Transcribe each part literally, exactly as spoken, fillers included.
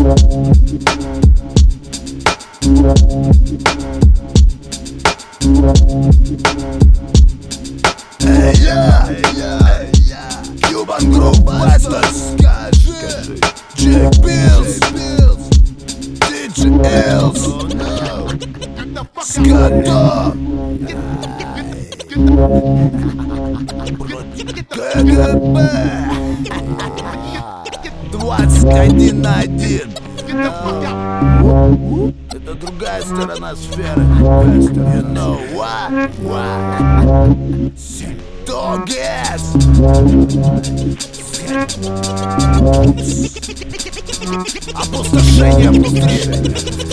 Эй, я, Cuban Groove Masters, скажи, Джек Пилс, ди джей Элс, Скотто, ка гэ бэ, двадцать один на один. Это другая сторона сферы. You know what? What? Doggies. Опустошение внутри.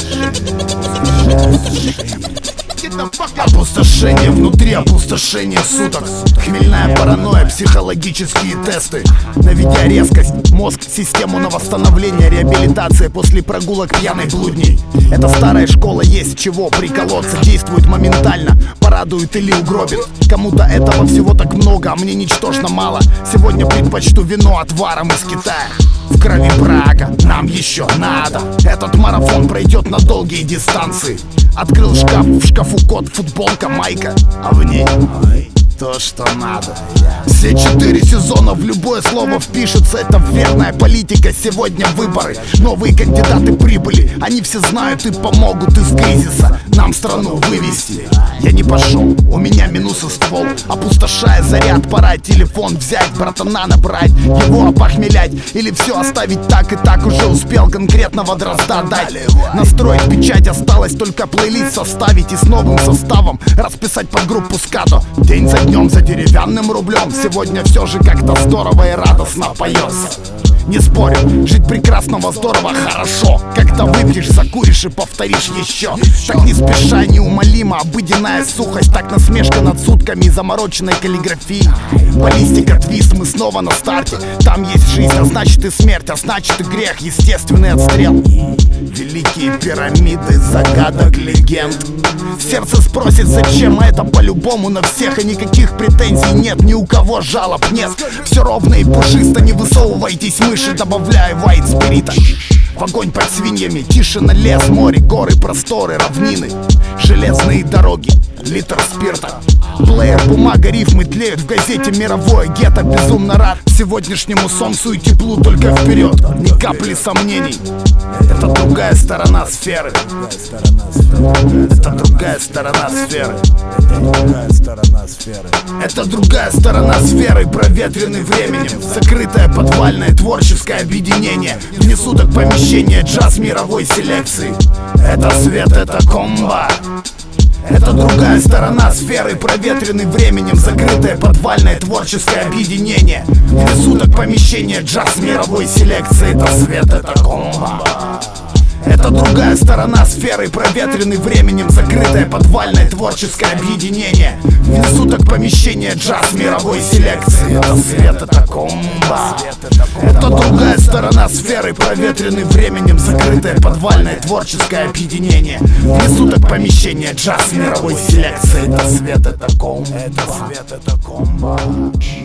Опустошение внутри, опустошение суток. Хмельная паранойя, психологические тесты. Наведя резкость, мозг, систему на восстановление, реабилитация после прогулок пьяной блудней. Это старая школа, есть чего приколоться. Действует моментально, порадует или угробит. Кому-то этого всего так много, а мне ничтожно мало. Сегодня предпочту вино отваром из Китая. В крови брага, нам еще надо. Этот марафон пройдет на долгие дистанции. Открыл шкаф, в шкафу кот, футболка, майка, а в ней то, что надо. Все четыре сезона в любое слово впишется. Это верная политика, сегодня выборы. Новые кандидаты прибыли, они все знают и помогут из кризиса нам страну вывести. Я не пошел, у меня минусы ствол. Опустошая заряд, пора телефон взять, братана набрать, его опохмелять. Или все оставить так и так, уже успел конкретного дрозда дать. Настроить печать, осталось только плейлист составить и с новым составом расписать под группу скато. День за днем, за деревянным рублем. Сегодня все же как-то здорово и радостно поется. Не спорю, жить прекрасного, здорово, хорошо. Когда выпьешь, закуришь и повторишь еще. Так не спеша, неумолимо, обыденная сухость. Так насмешка над сутками и замороченной каллиграфией. Баллистика, твист, мы снова на старте. Там есть жизнь, а значит и смерть, а значит и грех, естественный отстрел. Великие пирамиды, загадок, легенд. Сердце спросит, зачем это по-любому на всех. И никаких претензий нет, ни у кого жалоб нет. Все ровно и пушисто, не высовывайтесь мыши, добавляя вайт спирита. В огонь под свиньями, тишина, лес, море, горы, просторы, равнины. Железные дороги, литр спирта. Плеер, бумага, рифмы тлеют в газете мировое гетто. Безумно рад сегодняшнему солнцу и теплу, только вперед, ни капли сомнений. Это другая сторона сферы. Это другая сторона сферы. Это другая сторона сферы, проветренный временем. Закрытое подвальное творческое объединение. Вне суток помещение, джаз мировой селекции. Это свет, это комбо. Это другая сторона сферы, проветренный временем. Закрытое подвальное творческое объединение. Вне суток помещение, джаз мировой селекции. Это свет, это комбо. Это другая сторона сферы, проветренный временем. Закрытое подвальное творческое объединение. Вне суток помещение, джаз мировой селекции. Это свет, это комбо. Это другая сторона сферы, проветренный временем. Закрытое подвальное творческое объединение. Вне суток помещение, джаз мировой селекции. Это свет, это комбо. Это свет, это комбо.